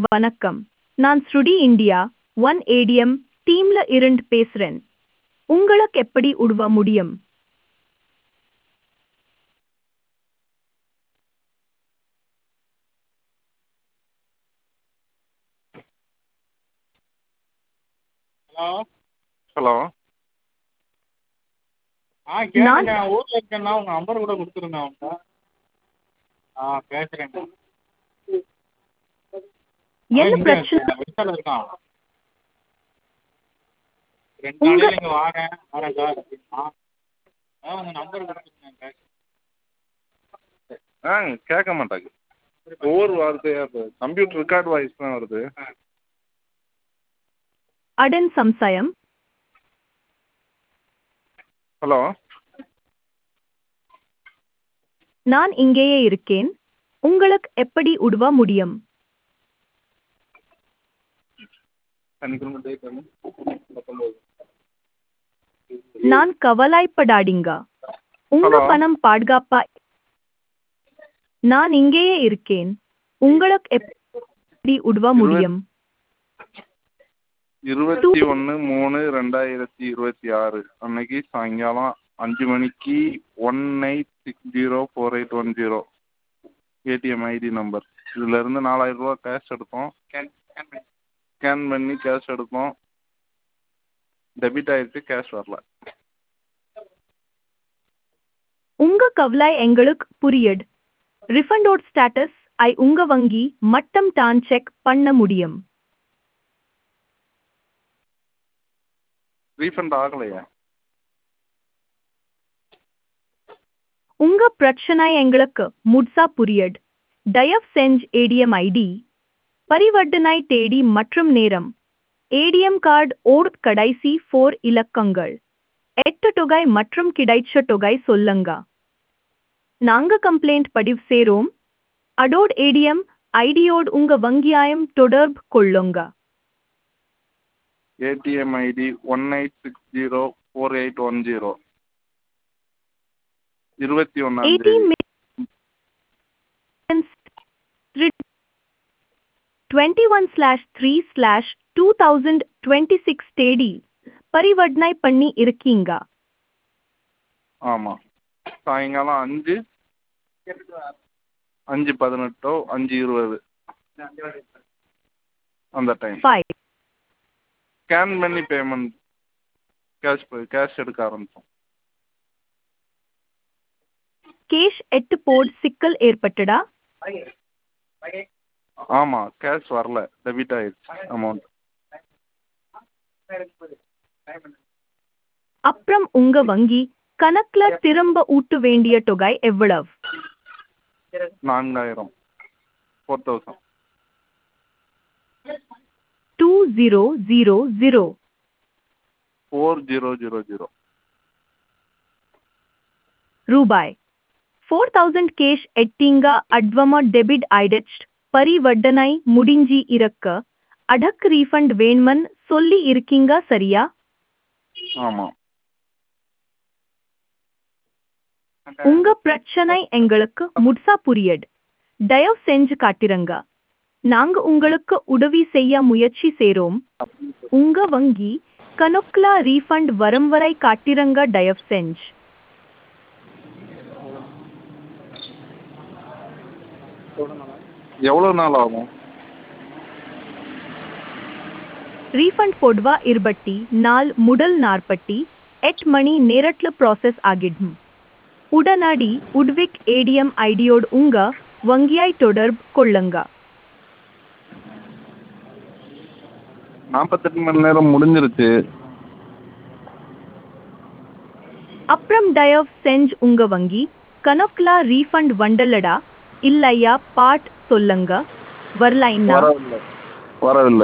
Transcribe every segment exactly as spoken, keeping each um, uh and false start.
வணக்கம். நான் ஸ்ருடி India one ATM டீம்ல இருந்து பேசுறேன். உங்களுக்கு எப்படி உதவ முடியும்? ஹலோ ஹலோ ஆ நான் கேட்குங்க ஊரில் இருக்கேன்னா உங்கள் நம்பர் கூட கொடுத்துருங்க அவன்கிட்ட. ஆ பேசுகிறேங்க. அவன் என்ன இங்கே பிரச்சனை? வெளிநாட்டில் இருக்கான். ரெண்டு உங்க நாளையில் இங்கே வாரேன் வரேன் சார் அப்படின்னா அதான் உங்கள் நம்பர் கொடுத்துருங்க பேசுகிறேன். ஆ கேட்க மாட்டாங்க. ஒவ்வொரு வார்த்தையாக இப்போ கம்ப்யூட்டர் ரெக்கார்ட் வாய்ஸ் தான் வருது. அடன் சம்சயம் ஹலோ நான் இங்கேயே இருக்கேன். உங்களுக்கு எப்படி உதவ முடியும்? சனிக்கிழமை டேட் வந்து பத்தொம்போது. நான் கவலைப்படாதீங்க. உங்க ஹலோ பணம் பாதுகாப்பா. நான் இங்கேயே இருக்கேன். உங்களுக்கு எப்படி உதவ இருபத் முடியும்? இருபத்தி ஒன்று மூணு ரெண்டாயிரத்தி இருபத்தி ஆறு அன்னைக்கு சாயங்காலம் அஞ்சு மணிக்கு one eight six zero four eight one zero ATM ID number. இதுலேருந்து நாலாயிரம் ரூபா கேஷ் எடுத்தோம். ஸ்கேன் பண்ணி கேஷ் எடுத்தோம். டெபிட் ஆயிடுச்சு, கேஷ் வரல. உங்க கவலை எங்களுக்கு புரியுது. ரிஃபண்டோட ஸ்டேட்டஸ் ஐ உங்க வங்கி மட்டம் தான் செக் பண்ண முடியும். ரீஃபண்ட் ஆகலையா? உங்க பிரச்சனை எங்களுக்கு முழுசா புரியுது. தயவு செஞ்சு ஏடிஎம் ஐடி, பரிவர்த்தனை தேதி மற்றும் நேரம், ஏடிஎம் கார்டு ஓர் கடைசி ஃபோர் இலக்கங்கள், எட்டு தொகை மற்றும் கிடைச்ச தொகை சொல்லுங்க. நாங்க கம்ப்ளைண்ட் பதிவு செய்றோம். அதோட ஏடிஎம் ஐடியோடு உங்க வங்கியாயம் தொடர்பு கொள்ளுங்க. ATM ID one eight six zero four eight one zero இருபத்தி ஒன்றாம் தேதி twenty one slash three slash two thousand twenty six தேதி பரிவர்த்தனை பண்ணி இருக்கீங்க. ஆமாம். சாயங்காலம் அஞ்சு அஞ்சு பதினெட்டோ அஞ்சு இருபது அந்த டைம் ஃபைவ் ஸ்கேன் பண்ணி பேமெண்ட் கேஷ் கேஷ் எடுக்க ஆரம்பித்தோம். கேஷ் எட்டு போர்டு சிக்கல் ஏற்பட்டடா? ஆமாம், கேஷ் வரல, டெபிட் ஆயிடுச்சு அமௌண்ட். அப்புறம் உங்க வங்கி கணக்குல திரும்ப ஊட்ட வேண்டிய தொகை எவ்வளவு? நான்காயிரம் four thousand two zero zero zero four zero zero zero ரூபாய் ஃபோர் தௌசண்ட் கேஷ் எட்டிங்க அட்வமா டெபிட் ஆயிடுச்சு. பரிவர்த்தனை முடிஞ்சி இருக்க அடக்கு ரீஃபண்ட் வேணுமன் சொல்லி இருக்கீங்க சரியா? ஆமாம். உங்க பிரச்சனை எங்களுக்கு முழுசா புரியுது. தயவு செஞ்சு காட்டிருங்க. நாங்க உங்களுக்கு உதவி செய்ய முயற்சி செய்றோம். உங்க வங்கி கணக்குல ரீஃபண்ட் வரும் வரை காட்டிருங்க தயவு செஞ்சு. எவ்வளோ நாள் ஆகும்? ரீஃபண்ட் பொதுவா இருபத்தி நாலு முதல் நாற்பத்தி எட்டு மணி நேரத்துல ப்ராசஸ் ஆகிடும். உடனடி உட்விக் ஏடிஎம் ஐடியோடு உங்க வங்கியாய் தொடர்பு கொள்ளுங்க. நாற்பத்தெட்டு மணி நேரம் முடிஞ்சிருச்சு. அப்புறம் தயவு செஞ்சு உங்க வங்கி கணக்குல ரீஃபண்ட் வண்டலடா இல்லையா பாட் சொல்லுங்க. வரலைன்னா வரவில்லை வரவில்லை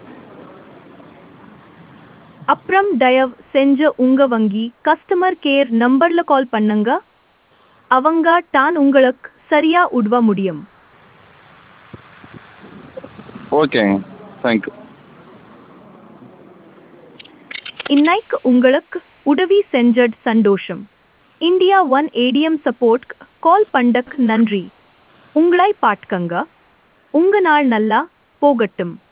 அப்புறம் தயவு செஞ்சு உங்க வங்கி கஸ்டமர் கேர் நம்பர்ல கால் பண்ணுங்க. அவங்க தான் உங்களுக்கு சரியா உதவ முடியும். ஓகேங்க, தேங்க்யூ. இன்னைக்கு உங்களுக்கு உதவி செஞ்சது சந்தோஷம். India one ATM support call பண்ணக்கு நன்றி. உங்களை பாட்கங்க. உங்க நாள் நல்லா போகட்டும்.